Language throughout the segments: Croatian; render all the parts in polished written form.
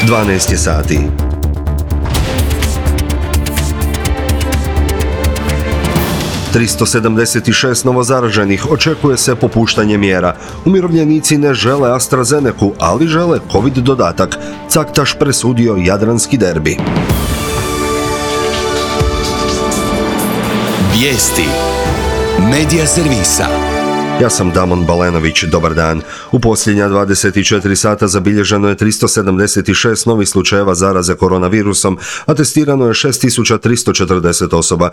12 je sati. ...376 novozaraženih, očekuje se popuštanje mjera. Umirovljenici ne žele AstraZenecu, ali žele COVID dodatak. Caktaš presudio jadranski derbi. Vijesti Medija servisa. Ja sam Damon Balenović, dobar dan. U posljednja 24 sata zabilježeno je 376 novih slučajeva zaraze koronavirusom, a testirano je 6340 osoba.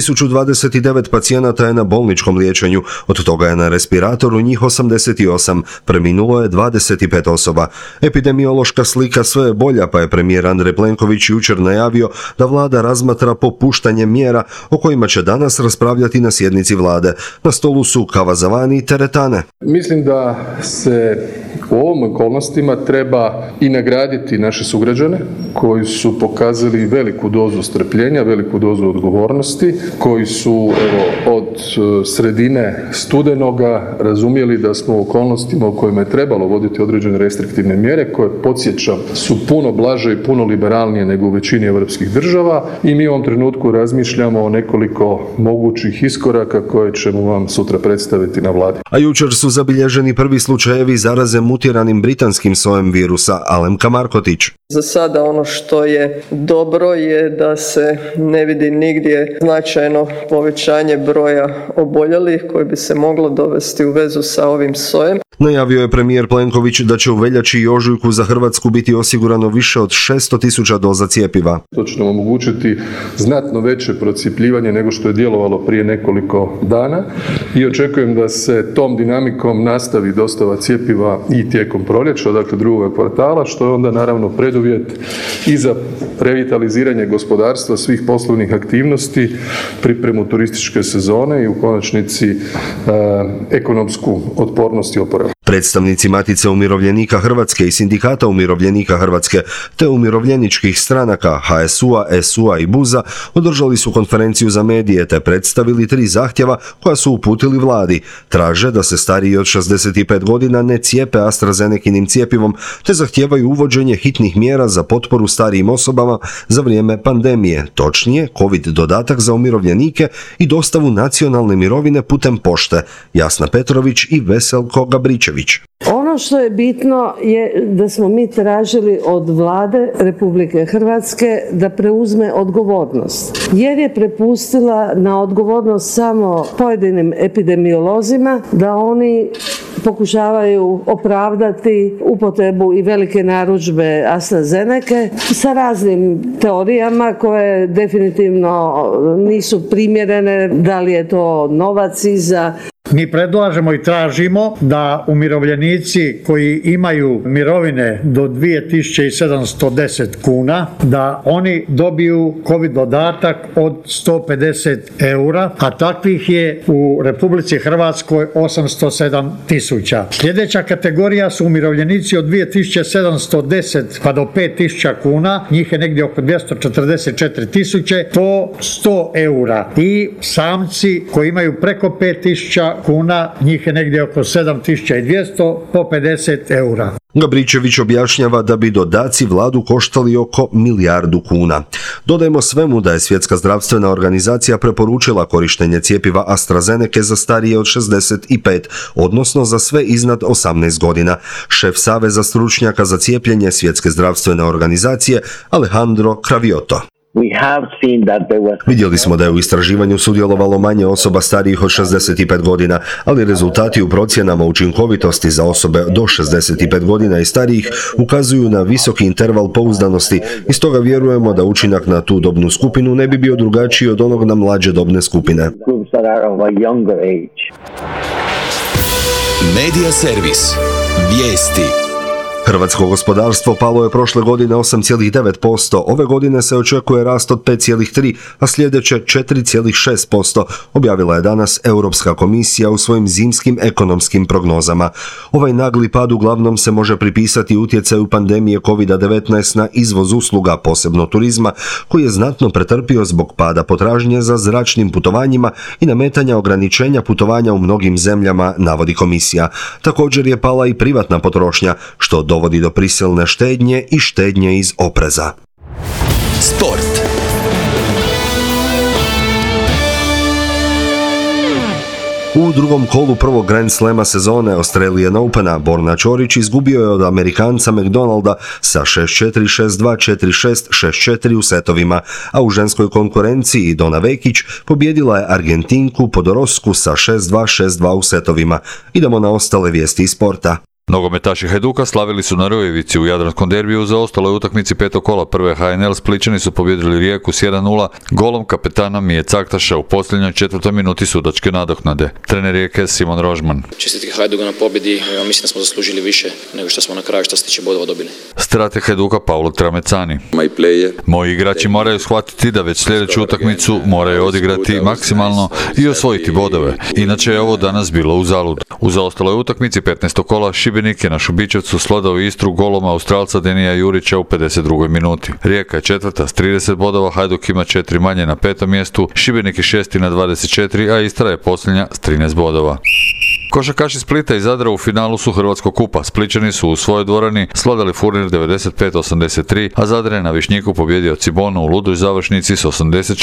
1029 pacijenata je na bolničkom liječenju, od toga je na respiratoru njih 88, preminulo je 25 osoba. Epidemiološka slika sve je bolja, pa je premijer Andrej Plenković jučer najavio da vlada razmatra popuštanje mjera o kojima će danas raspravljati na sjednici vlade. Na stolu su kava za vani i teretane. Mislim da se u ovim okolnostima treba i nagraditi naše sugrađane koji su pokazali veliku dozu strpljenja, veliku dozu odgovornosti, koji su od sredine studenoga razumjeli da smo u okolnostima u kojima je trebalo voditi određene restriktivne mjere koje, podsjećam, su puno blaže i puno liberalnije nego u većini europskih država i mi u ovom trenutku razmišljamo o nekoliko mogućih iskoraka koje ćemo vam sutra predstaviti na vladi. A jučer su zabilježeni prvi slučajevi zaraze mutiranim britanskim sojem virusa. Alemka Markotić. Za sada ono što je dobro je da se ne vidi nigdje značajno povećanje broja oboljelih koji bi se moglo dovesti u vezu sa ovim sojem. Najavio je premijer Plenković da će u veljači i ožujku za Hrvatsku biti osigurano više od 600.000 doza cjepiva. To će nam omogućiti znatno veće procjepljivanje nego što je djelovalo prije nekoliko dana i očekujem da se tom dinamikom nastavi dostava cjepiva i tijekom proljeća, dakle drugog kvartala, što je onda naravno preduvjet i za revitaliziranje gospodarstva, svih poslovnih aktivnosti, pripremu turističke sezone i u konačnici ekonomsku otpornost i oporavak. Predstavnici Matice umirovljenika Hrvatske i Sindikata umirovljenika Hrvatske te umirovljeničkih stranaka HSU-a, SU-a i BUZ-a održali su konferenciju za medije te predstavili 3 zahtjeva koja su uputili vladi. Traže da se stariji od 65 godina ne cijepe AstraZenekinim cjepivom te zahtijevaju uvođenje hitnih mjera za potporu starijim osobama za vrijeme pandemije, točnije COVID dodatak za umirovljenike i dostavu nacionalne mirovine putem pošte. Jasna Petrović i Veselko Gabričević. Ono što je bitno je da smo mi tražili od vlade Republike Hrvatske da preuzme odgovornost, jer je prepustila na odgovornost samo pojedinim epidemiolozima da oni pokušavaju opravdati upotrebu i velike narudžbe AstraZenece sa raznim teorijama koje definitivno nisu primjerene, da li je to novac iza. Mi predlažemo i tražimo da umirovljenici koji imaju mirovine do 2710 kuna, da oni dobiju COVID dodatak od 150 eura, a takvih je u Republici Hrvatskoj 807.000. Sljedeća kategorija su umirovljenici od 2710 pa do 5000 kuna, njih je negdje oko 244.000 po 100 eura. I samci koji imaju preko 5000 kuna, njih je negdje oko 7200 po 50 eura. Gabričević objašnjava da bi dodaci vladu koštali oko 1 milijardu kuna. Dodajmo svemu da je Svjetska zdravstvena organizacija preporučila korištenje cjepiva AstraZenece za starije od 65, odnosno za sve iznad 18 godina. Šef Saveza stručnjaka za cijepljenje Svjetske zdravstvene organizacije Alejandro Cravioto. Vidjeli smo da je u istraživanju sudjelovalo manje osoba starijih od 65 godina, ali rezultati u procjenama učinkovitosti za osobe do 65 godina i starijih ukazuju na visoki interval pouzdanosti i stoga vjerujemo da učinak na tu dobnu skupinu ne bi bio drugačiji od onog na mlađe dobne skupine. Medija servis. Vijesti. Hrvatsko gospodarstvo palo je prošle godine 8,9%, ove godine se očekuje rast od 5,3%, a sljedeće 4,6%, objavila je danas Europska komisija u svojim zimskim ekonomskim prognozama. Ovaj nagli pad uglavnom se može pripisati utjecaju pandemije COVID-19 na izvoz usluga, posebno turizma, koji je znatno pretrpio zbog pada potražnje za zračnim putovanjima i nametanja ograničenja putovanja u mnogim zemljama, navodi komisija. Također je pala i privatna potrošnja, što dovodi do prisilne štednje i štednje iz opreza. Sport. U drugom kolu prvog Grand Slama sezone Australian Opena Borna Ćorić izgubio je od Amerikanca McDonalda sa 6-4, 6-2, 4-6, 6-4 u setovima, a u ženskoj konkurenciji Dona Vekić pobjedila je Argentinku Podorosku sa 6-2, 6-2 u setovima. Idemo na ostale vijesti iz sporta. Nogometaši Hajduka slavili su na Rujevici u Jadranskom derbiju u zaostaloj utakmici petog kola prve HNL. Splićani su pobjedili Rijeku s 1-0 golom kapetana Mije Caktaša u posljednjoj 4. minuti sudačke nadoknade. Trener Rijeke Simon Rožman. Čestitke Hajduka na pobjedi, mislim da smo zaslužili više nego što smo na kraju što se tiče bodova dobili. Strateg Hajduka Paulo Tramecani. Moji igrači moraju shvatiti da već sljedeću utakmicu moraju odigrati maksimalno i osvojiti bodove. Inače je ovo danas bilo uzalud. U zaostaloj utakmici 15. kola Šibenik je na Šubićevcu sladao Istru golom Australca Denija Jurića u 52. minuti. Rijeka je četvrta s 30 bodova, Hajduk ima 4 manje na 5. mjestu, Šibenik je šesti na 24, a Istra je posljednja s 13 bodova. Košarkaši Splita i Zadra u finalu su Hrvatskog kupa. Splićani su u svojoj dvorani sladali Furnir 95-83, a Zadra je na Višnjiku pobjedio Cibonu u ludoj završnici s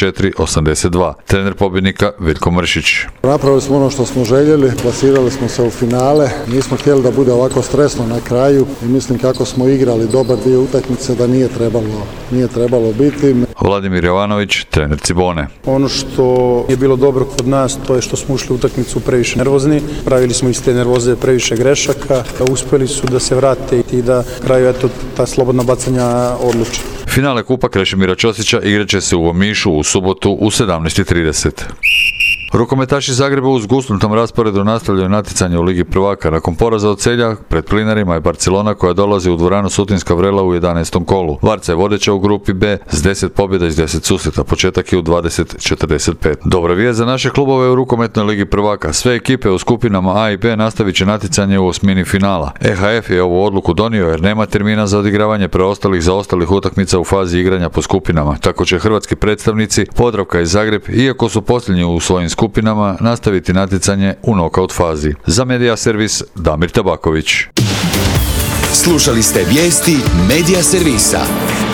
84-82. Trener pobjednika Veljko Mršić. Napravili smo ono što smo željeli, plasirali smo se u finale, nismo htjeli da bude ovako stresno na kraju i mislim kako smo igrali dobar dio utakmice da nije trebalo biti. Vladimir Jovanović, trener Cibone. Ono što je bilo dobro kod nas to je što smo ušli u utakmicu previše nervozni. Pravili smo iz te nervoze previše grešaka, uspjeli su da se vrate i da kraju ta slobodna bacanja odluče. Finale Kupa Krešimira Ćosića igraće se u Omišu u subotu u 17:30. Rukometaši Zagreba uz gusnutom rasporedu nastavljaju natjecanje u Ligi prvaka. Nakon poraza od Celja pred Plinarima je Barcelona koja dolazi u dvoranu Sutinska Vrela u 11. kolu. Varca je vodeća u grupi B s 10 pobjeda iz 10 susreta. Početak je u 20:45. Dobra vijest za naše klubove u rukometnoj Ligi prvaka. Sve ekipe u skupinama A i B nastavit će natjecanje u osmini finala. EHF je ovu odluku donio jer nema termina za odigravanje preostalih zaostalih utakmica u fazi igranja po skupinama. Tako će hrvatski predstavnici Podravka i Zagreb, iako su posljednji u svojim skupinama, nastaviti natjecanje u nokaut fazi. Za Medija servis Damir Tabaković. Slušali ste vijesti Medija servisa.